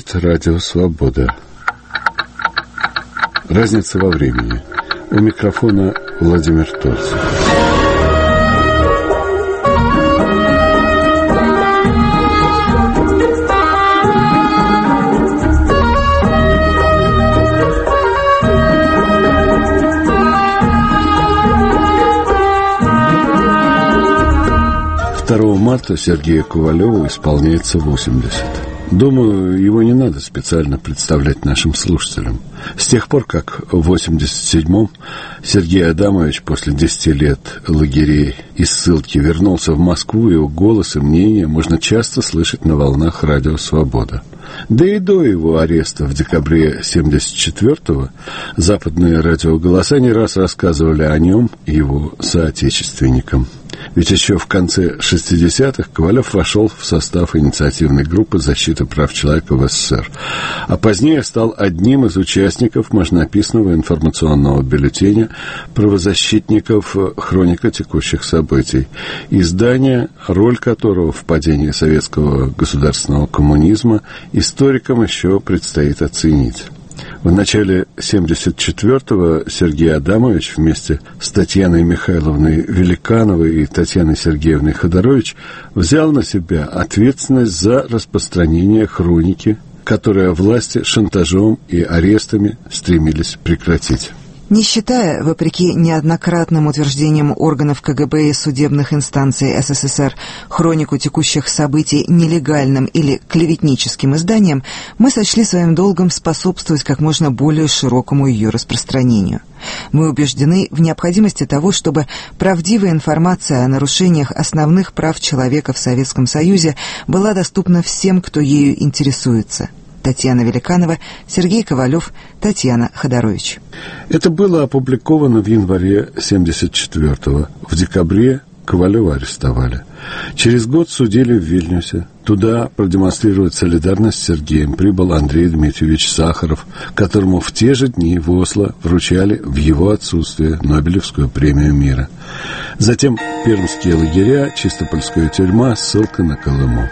говорит Радио Свобода. Разница во времени. У микрофона Владимир Торцев. Марта Сергею Ковалеву исполняется 80. Думаю, его не надо специально представлять нашим слушателям. С тех пор, как в 87-м Сергей Адамович после 10 лет лагерей и ссылки вернулся в Москву, его голос и мнение можно часто слышать на волнах Радио Свобода. Да и до его ареста в декабре 74-го западные радиоголоса не раз рассказывали о нем и его соотечественникам. Ведь еще в конце 60-х Ковалев вошел в состав инициативной группы защиты прав человека в СССР, а позднее стал одним из участников мощнописного информационного бюллетеня правозащитников «Хроника текущих событий», издание, роль которого в падении советского государственного коммунизма историкам еще предстоит оценить. В начале 74-го Сергей Адамович вместе с Татьяной Михайловной Великановой и Татьяной Сергеевной Ходорович взял на себя ответственность за распространение хроники, которую власти шантажом и арестами стремились прекратить. Не считая, вопреки неоднократным утверждениям органов КГБ и судебных инстанций СССР, хронику текущих событий нелегальным или клеветническим изданием, мы сочли своим долгом способствовать как можно более широкому ее распространению. Мы убеждены в необходимости того, чтобы правдивая информация о нарушениях основных прав человека в Советском Союзе была доступна всем, кто ею интересуется. Татьяна Великанова, Сергей Ковалев, Татьяна Ходорович. Это было опубликовано в январе 74-го. В декабре Ковалева арестовали. Через год судили в Вильнюсе. Туда продемонстрировать солидарность с Сергеем прибыл Андрей Дмитриевич Сахаров, которому в те же дни в Осло вручали в его отсутствие Нобелевскую премию мира. Затем пермские лагеря, Чистопольская тюрьма, ссылка на Колыму.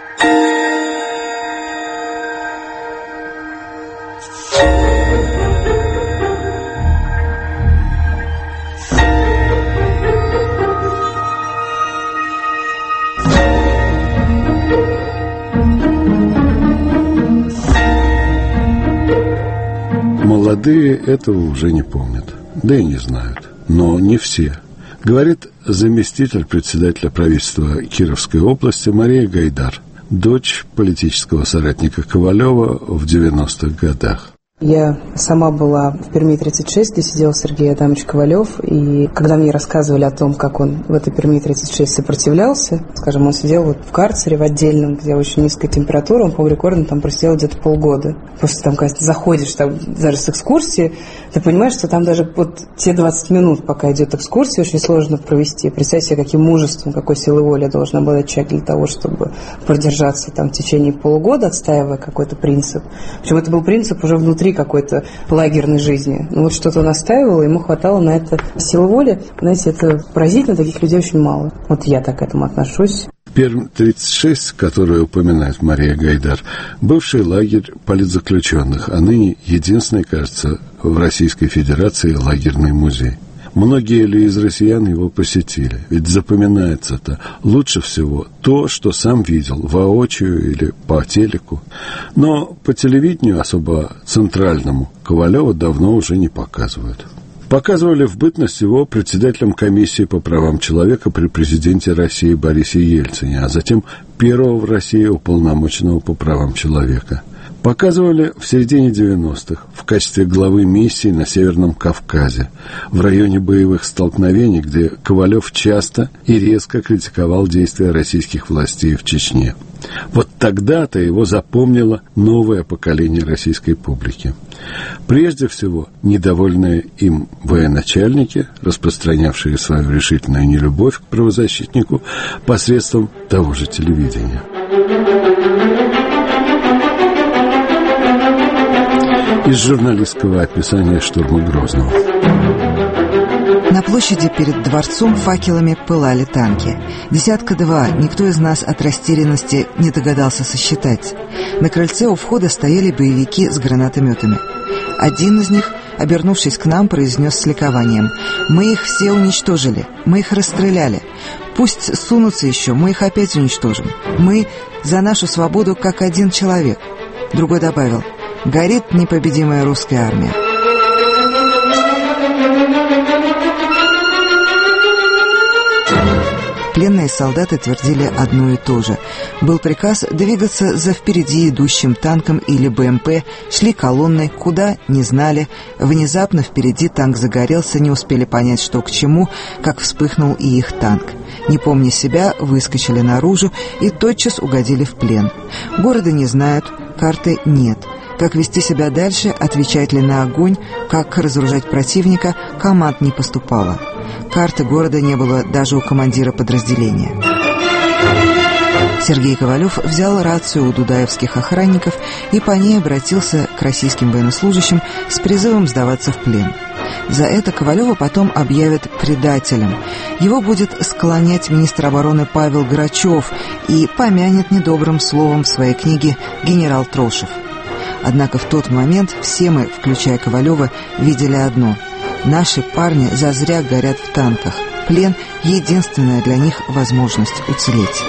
Молодые этого уже не помнят, да и не знают, но не все. Говорит заместитель председателя правительства Кировской области Мария Гайдар, дочь политического соратника Ковалева в 90-х годах. Я сама была в Перми-36, где сидел Сергей Адамович Ковалев, и когда мне рассказывали о том, как он в этой Перми-36 сопротивлялся, скажем, он сидел вот в карцере в отдельном, где очень низкая температура, он, по-моему, рекордно там просидел где-то полгода. Просто там, когда ты заходишь там, даже с экскурсии, ты понимаешь, что там даже вот те 20 минут, пока идет экскурсия, очень сложно провести. Представь себе, каким мужеством, какой силой воли должен обладать человек для того, чтобы продержаться там в течение полугода, отстаивая какой-то принцип. Причем это был принцип уже внутри какой-то лагерной жизни. Ну вот что-то он настаивал, ему хватало на это силы воли. Знаете, это поразительно, таких людей очень мало. Вот я так к этому отношусь. Пермь-36, которую упоминает Мария Гайдар, бывший лагерь политзаключенных, а ныне единственный, кажется, в Российской Федерации лагерный музей. Многие ли из россиян его посетили? Ведь запоминается-то лучше всего то, что сам видел воочию или по телеку. Но по телевидению, особо центральному, Ковалева давно уже не показывают. Показывали в бытность его председателем комиссии по правам человека при президенте России Борисе Ельцине, а затем первого в России уполномоченного по правам человека. Показывали в середине 90-х в качестве главы миссии на Северном Кавказе, в районе боевых столкновений, где Ковалев часто и резко критиковал действия российских властей в Чечне. Вот тогда-то его запомнило новое поколение российской публики. Прежде всего, недовольные им военачальники, распространявшие свою решительную нелюбовь к правозащитнику посредством того же телевидения. Из журналистского описания штурма Грозного. На площади перед дворцом факелами пылали танки. 10-2, никто из нас от растерянности не догадался сосчитать. На крыльце у входа стояли боевики с гранатометами. Один из них, обернувшись к нам, произнес с ликованием: «Мы их все уничтожили, мы их расстреляли. Пусть сунутся еще, мы их опять уничтожим. Мы за нашу свободу как один человек». Другой добавил: «Горит непобедимая русская армия». Пленные солдаты твердили одно и то же. Был приказ двигаться за впереди идущим танком или БМП, шли колонной, куда — не знали. Внезапно впереди танк загорелся, не успели понять, что к чему, как вспыхнул и их танк. Не помня себя, выскочили наружу и тотчас угодили в плен. Города не знают, карты нет. Как вести себя дальше, отвечать ли на огонь, как разоружать противника, команд не поступало. Карты города не было даже у командира подразделения. Сергей Ковалев взял рацию у дудаевских охранников и по ней обратился к российским военнослужащим с призывом сдаваться в плен. За это Ковалева потом объявят предателем. Его будет склонять министр обороны Павел Грачев и помянет недобрым словом в своей книге генерал Трошев. Однако в тот момент все мы, включая Ковалева, видели одно: наши парни зазря горят в танках. Плен — единственная для них возможность уцелеть.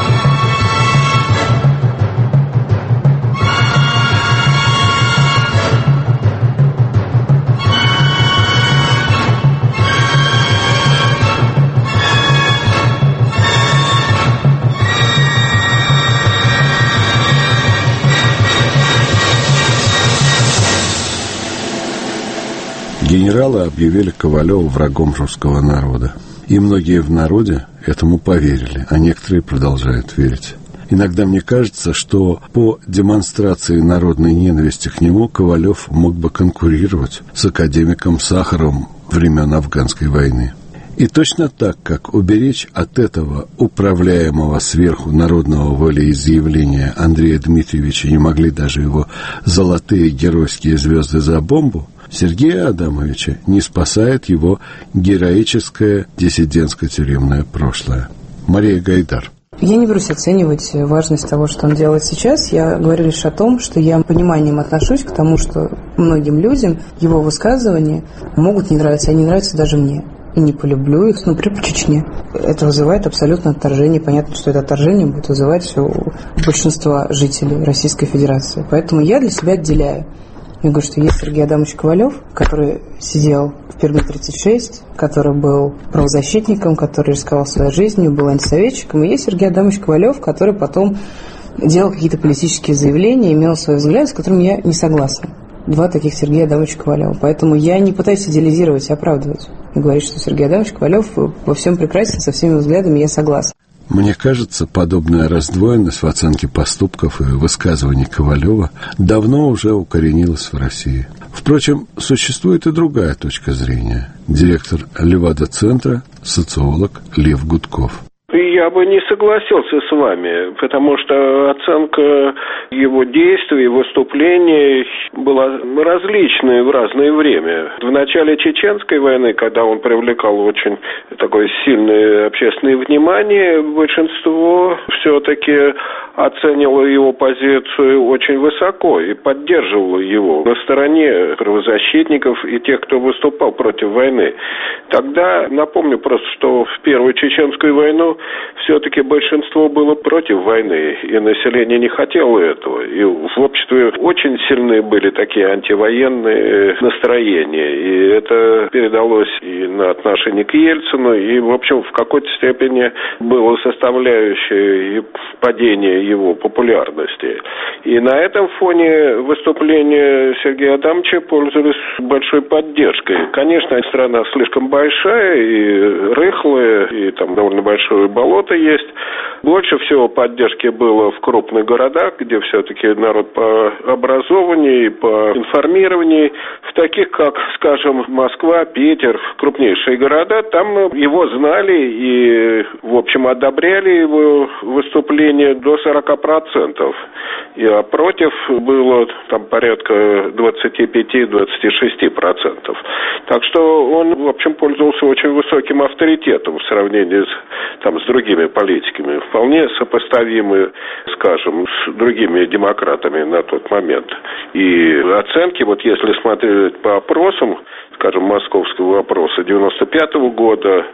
Генералы объявили Ковалева врагом русского народа. И многие в народе этому поверили, а некоторые продолжают верить. Иногда мне кажется, что по демонстрации народной ненависти к нему Ковалев мог бы конкурировать с академиком Сахаровым времен Афганской войны. И точно так, как уберечь от этого управляемого сверху народного волеизъявления Андрея Дмитриевича не могли даже его золотые геройские звезды за бомбу, Сергея Адамовича не спасает его героическое диссидентско-тюремное прошлое. Мария Гайдар. Я не берусь оценивать важность того, что он делает сейчас. Я говорю лишь о том, что я пониманием отношусь к тому, что многим людям его высказывания могут не нравиться, а не нравятся даже мне. И не полюблю их, например, по Чечне. Это вызывает абсолютно отторжение. Понятно, что это отторжение будет вызывать у большинства жителей Российской Федерации. Поэтому я для себя отделяю. Я говорю, что есть Сергей Адамович Ковалев, который сидел в Перми-36, который был правозащитником, который рисковал своей жизнью, был антисоветчиком. И есть Сергей Адамович Ковалев, который потом делал какие-то политические заявления, имел свои взгляды, с которыми я не согласна. Два таких Сергея Адамовича Ковалева. Поэтому я не пытаюсь идеализировать и оправдывать. И говорить, что Сергей Адамович Ковалев во всем прекрасен, со всеми взглядами я согласна. Мне кажется, подобная раздвоенность в оценке поступков и высказываний Ковалева давно уже укоренилась в России. Впрочем, существует и другая точка зрения. Директор Левада-центра, социолог Лев Гудков. Я бы не согласился с вами, потому что оценка его действий, выступлений была различной в разное время. В начале Чеченской войны, когда он привлекал очень такое сильное общественное внимание, большинство все-таки оценивало его позицию очень высоко и поддерживало его на стороне правозащитников и тех, кто выступал против войны. Тогда, напомню просто, что в Первую Чеченскую войну все-таки большинство было против войны, и население не хотело этого. И в обществе очень сильные были такие антивоенные настроения, и это передалось и на отношение к Ельцину, и, в общем, в какой-то степени было составляющей и падение его популярности. И на этом фоне выступления Сергея Адамовича пользовались большой поддержкой. Конечно, страна слишком большая и рыхлая, и там довольно большое болото есть. Больше всего поддержки было в крупных городах, где все-таки народ по образованию и по информированию. в таких, как, скажем, Москва, Питер, крупнейшие города, там его знали и, в общем, одобряли его выступление до 40%. А против было там порядка 25-26%. Так что он, в общем, пользовался очень высоким авторитетом в сравнении с другими политиками. Вполне сопоставимы, скажем, с другими демократами на тот момент. И оценки, вот если смотреть по опросам, скажем, московского опроса 95-го года,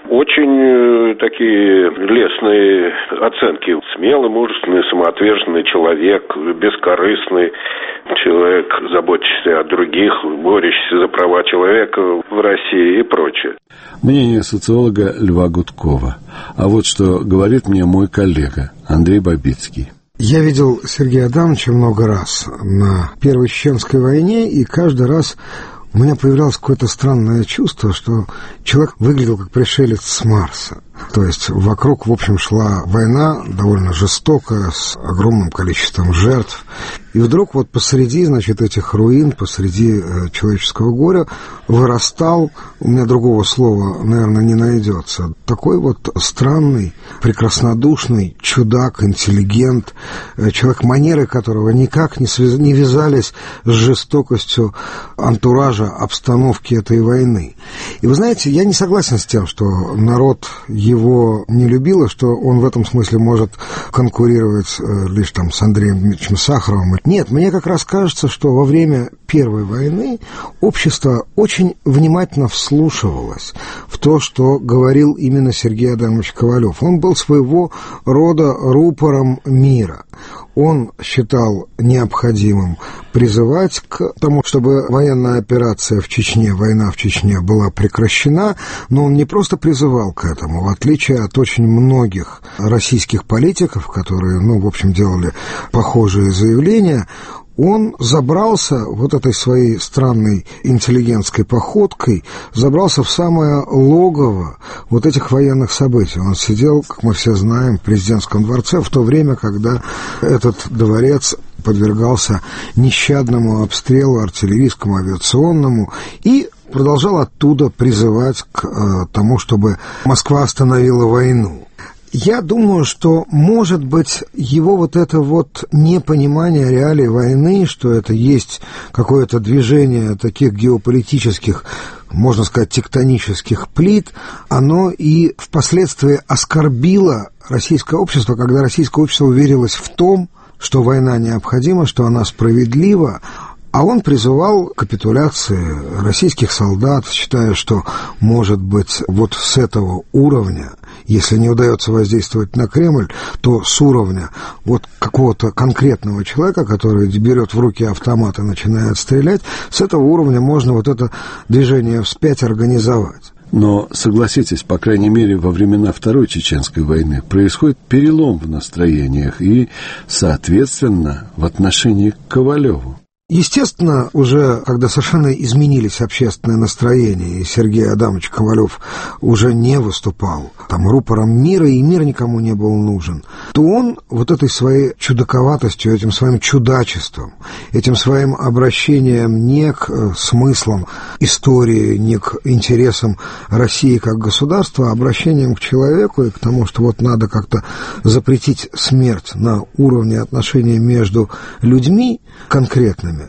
очень такие лестные оценки. Смелый, мужественный, самоотверженный человек, бескорыстный человек, заботящийся о других, борющийся за права человека в России и прочее. Мнение социолога Льва Гудкова. А вот что говорит мне мой коллега Андрей Бабицкий. Я видел Сергея Адамовича много раз на Первой Чеченской войне, и каждый раз у меня появлялось какое-то странное чувство, что человек выглядел как пришелец с Марса. То есть вокруг, в общем, шла война довольно жестокая, с огромным количеством жертв. И вдруг вот посреди, значит, этих руин, посреди человеческого горя вырастал, у меня другого слова, наверное, не найдется, такой вот странный, прекраснодушный чудак, интеллигент, человек, манеры которого никак не вязались с жестокостью антуража, обстановки этой войны. И вы знаете, я не согласен с тем, что народ его не любил, и что он в этом смысле может конкурировать лишь там с Андреем Дмитриевичем Сахаровым. Нет, мне как раз кажется, что во время Первой войны общество очень внимательно вслушивалось в то, что говорил именно Сергей Адамович Ковалев. Он был своего рода рупором мира. Он считал необходимым призывать к тому, чтобы военная операция в Чечне, война в Чечне была прекращена, но он не просто призывал к этому, в отличие от очень многих российских политиков, которые, в общем, делали похожие заявления. Он забрался вот этой своей странной интеллигентской походкой, забрался в самое логово вот этих военных событий. Он сидел, как мы все знаем, в президентском дворце в то время, когда этот дворец подвергался нещадному обстрелу артиллерийскому, авиационному, и продолжал оттуда призывать к тому, чтобы Москва остановила войну. Я думаю, что, может быть, его вот это вот непонимание реалий войны, что это есть какое-то движение таких геополитических, можно сказать, тектонических плит, оно и впоследствии оскорбило российское общество, когда российское общество уверилось в том, что война необходима, что она справедлива, а он призывал к капитуляции российских солдат, считая, что, может быть, вот с этого уровня, если не удается воздействовать на Кремль, то с уровня вот какого-то конкретного человека, который берет в руки автомат и начинает стрелять, с этого уровня можно вот это движение вспять организовать. Но, согласитесь, по крайней мере, во времена Второй Чеченской войны происходит перелом в настроениях и, соответственно, в отношении к Ковалеву. Естественно, уже когда совершенно изменились общественные настроения, и Сергей Адамович Ковалев уже не выступал там рупором мира, и мир никому не был нужен, то он вот этой своей чудаковатостью, этим своим чудачеством, этим своим обращением не к смыслам истории, не к интересам России как государства, а обращением к человеку и к тому, что вот надо как-то запретить смерть на уровне отношений между людьми конкретными,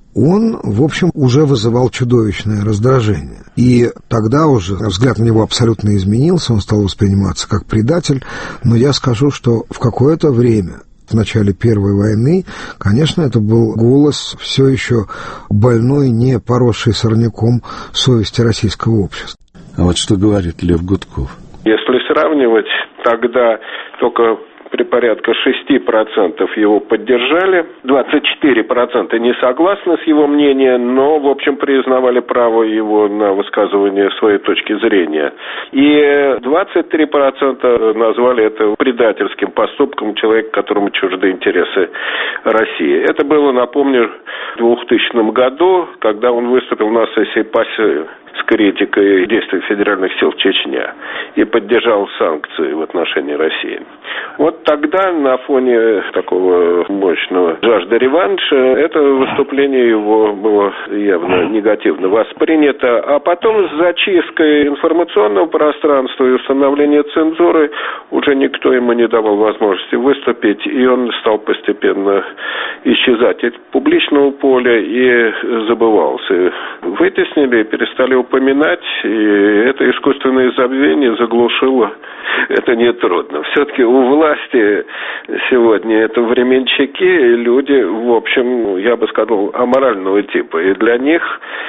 он, в общем, уже вызывал чудовищное раздражение. И тогда уже взгляд на него абсолютно изменился, он стал восприниматься как предатель, но я скажу, что в какое-то время, в начале Первой войны, конечно, это был голос все еще больной, не поросший сорняком совести российского общества. А вот что говорит Лев Гудков. Если сравнивать, тогда только при порядка 6% его поддержали, 24% не согласны с его мнением, но, в общем, признавали право его на высказывание своей точки зрения. И 23% назвали это предательским поступком человека, которому чужды интересы России. Это было, напомню, в 2000 году, когда он выступил на сессии ПАСЕ с критикой действий федеральных сил в Чечне и поддержал санкции в отношении России. Вот тогда на фоне такого мощного жажды реванша это выступление его было явно негативно воспринято. А потом с зачисткой информационного пространства и установлением цензуры уже никто ему не давал возможности выступить, и он стал постепенно исчезать из публичного поля и забывался. Вытеснили, перестали упоминать, и это искусственное забвение заглушило. Это нетрудно. Все-таки у власти сегодня это временщики, люди, в общем, я бы сказал, аморального типа. И для них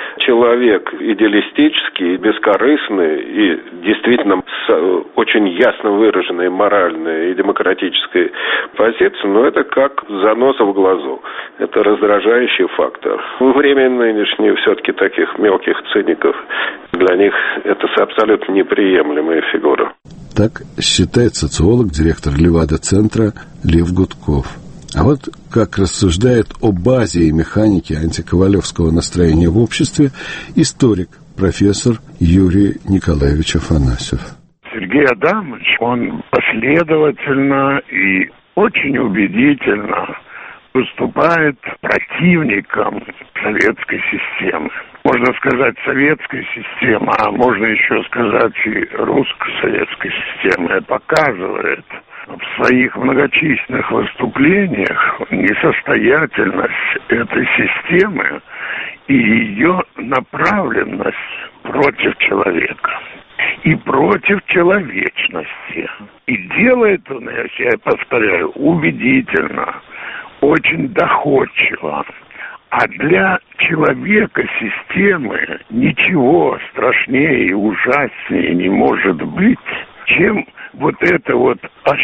человек идеалистический, бескорыстный и действительно с очень ясно выраженной моральной и демократической позицией, но это как заноза в глазу. Это раздражающий фактор. В время нынешнее все-таки таких мелких циников, для них это абсолютно неприемлемая фигура. Так считает социолог, директор Левада-центра Лев Гудков. А вот как рассуждает о базе и механике антиковалевского настроения в обществе историк, профессор Юрий Николаевич Афанасьев. Сергей Адамович, он последовательно и очень убедительно выступает противником советской системы. Можно сказать, советской системы, а можно еще сказать и русско-советской системы. Показывает в своих многочисленных выступлениях несостоятельность этой системы и ее направленность против человека и против человечности. И делает он, я повторяю, убедительно, очень доходчиво. А для человека системы ничего страшнее и ужаснее не может быть, чем вот это вот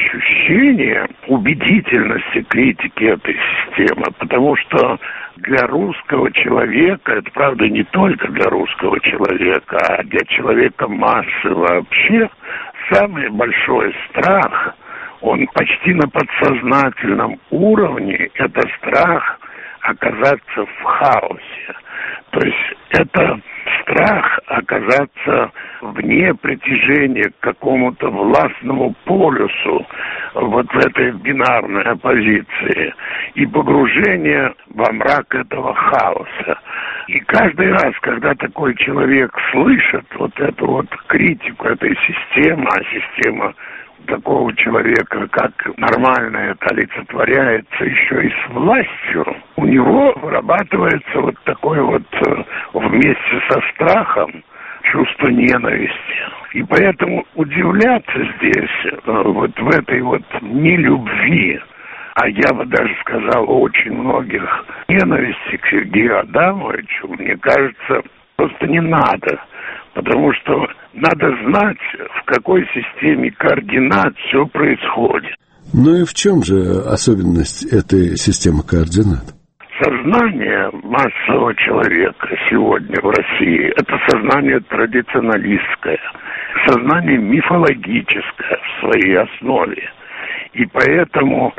ощущение убедительности критики этой системы. Потому что для русского человека, это правда не только для русского человека, а для человека массы вообще, самый большой страх, он почти на подсознательном уровне, это страх оказаться в хаосе. То есть это страх оказаться вне притяжения к какому-то властному полюсу, вот в этой бинарной оппозиции, и погружение во мрак этого хаоса. И каждый раз, когда такой человек слышит вот эту вот критику этой системы, а система такого человека, как нормально это олицетворяется еще и с властью, у него вырабатывается вот такой вот вместе со страхом чувство ненависти. И поэтому удивляться здесь, вот в этой вот нелюбви, а я бы даже сказал, очень многих ненависти к Сергею Адамовичу, мне кажется, просто не надо. Потому что надо знать, в какой системе координат все происходит. Ну и в чем же особенность этой системы координат? Сознание массового человека сегодня в России – это сознание традиционалистское, сознание мифологическое в своей основе. И поэтому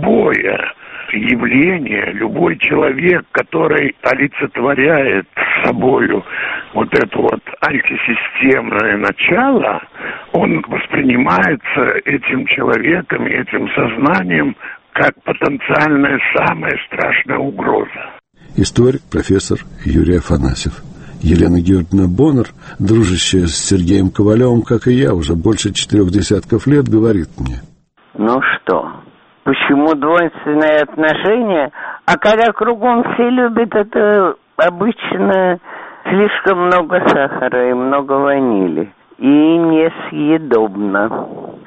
любое явление, любой человек, который олицетворяет собою вот это вот антисистемное начало, он воспринимается этим человеком, этим сознанием как потенциальная самая страшная угроза. Историк, профессор Юрий Афанасьев. Елена Георгиевна Боннер, дружащая с Сергеем Ковалевым, как и я, уже больше 4 десятков лет, говорит мне. Ну что, почему двойственные отношения? А когда кругом все любят, это обычно слишком много сахара и много ванили. И несъедобно.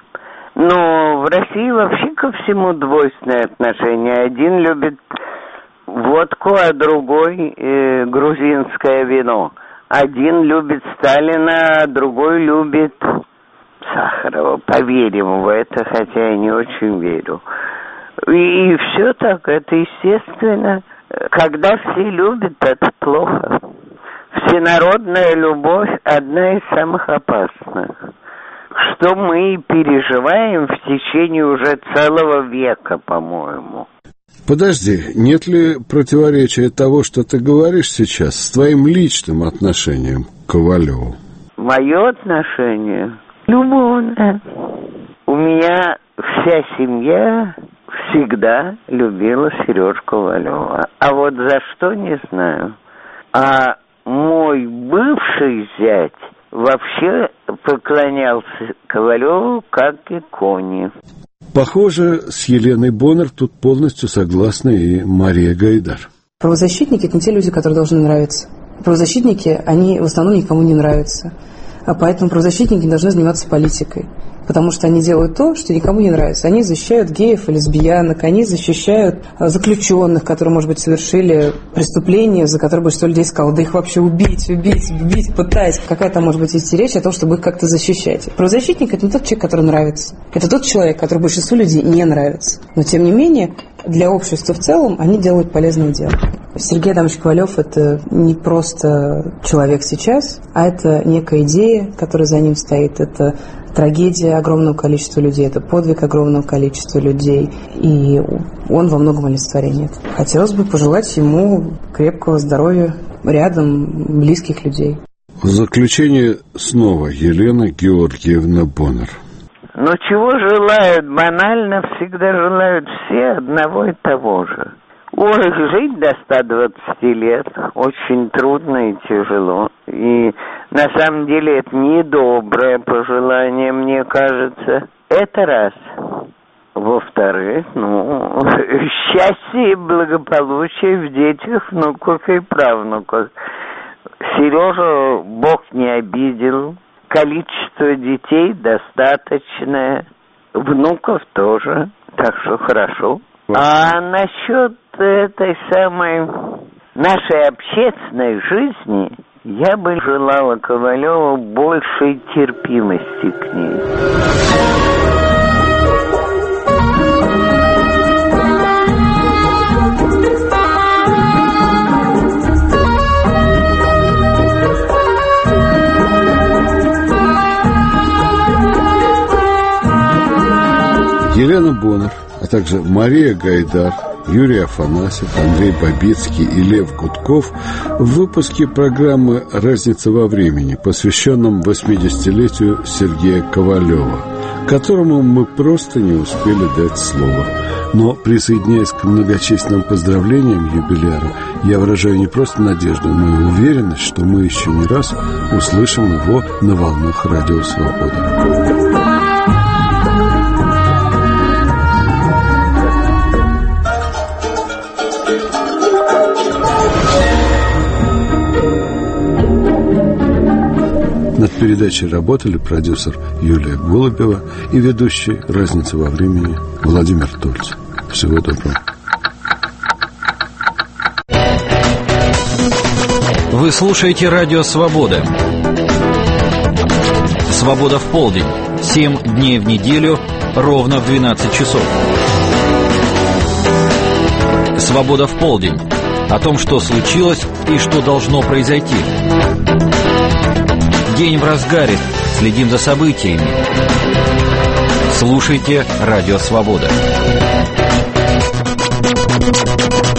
Но в России вообще ко всему двойственные отношения. Один любит водку, а другой грузинское вино. Один любит Сталина, а другой любит Сахарова. Поверим в это, хотя я не очень верю. И все так, это естественно. Когда все любят, это плохо. Всенародная любовь – одна из самых опасных. Что мы переживаем в течение уже целого века, по-моему. Подожди, нет ли противоречия того, что ты говоришь сейчас, с твоим личным отношением к Ковалеву? Мое отношение любовное. У меня вся семья всегда любила Сережу Ковалева. А вот за что, не знаю. А мой бывший зять вообще поклонялся Ковалеву как иконе. Похоже, с Еленой Боннер тут полностью согласна и Мария Гайдар. Правозащитники – это не те люди, которые должны нравиться. Правозащитники, они в основном никому не нравятся. А поэтому правозащитники не должны заниматься политикой. Потому что они делают то, что никому не нравится. Они защищают геев и лесбиянок, они защищают заключенных, которые, может быть, совершили преступление, за которое большинство людей сказало, да их вообще убить, пытаясь. Какая там может быть идти речь о том, чтобы их как-то защищать. Правозащитник – это не тот человек, который нравится. Это тот человек, который большинству людей не нравится. Но, тем не менее, для общества в целом они делают полезное дело. Сергей Адамович Ковалев – это не просто человек сейчас, а это некая идея, которая за ним стоит. Это трагедия огромного количества людей, это подвиг огромного количества людей. И он во многом олицетворение. Хотелось бы пожелать ему крепкого здоровья рядом близких людей. В заключение снова Елена Георгиевна Боннер. Но чего желают банально, всегда желают все одного и того же. Ой, жить до 120 лет очень трудно и тяжело. И на самом деле это недоброе пожелание, мне кажется. Это раз. Во-вторых, счастье и благополучие в детях, внуках и правнуках. Сережу Бог не обидел. Количество детей достаточное. Внуков тоже. Так что хорошо. А насчет этой самой нашей общественной жизни я бы желала Ковалеву большей терпимости к ней. Елена Боннер, а также Мария Гайдар, Юрий Афанасьев, Андрей Бабицкий и Лев Гудков в выпуске программы «Разница во времени», посвященном 80-летию Сергея Ковалева, которому мы просто не успели дать слово. Но, присоединяясь к многочисленным поздравлениям юбиляра, я выражаю не просто надежду, но и уверенность, что мы еще не раз услышим его на волнах Радио Свобода. Над передачей работали продюсер Юлия Голубева и ведущий «Разница во времени» Владимир Тольц. Всего доброго. Вы слушаете «Радио Свобода». «Свобода в полдень». 7 дней в неделю, ровно в 12 часов. «Свобода в полдень». О том, что случилось и что должно произойти. День в разгаре. Следим за событиями. Слушайте «Радио Свобода».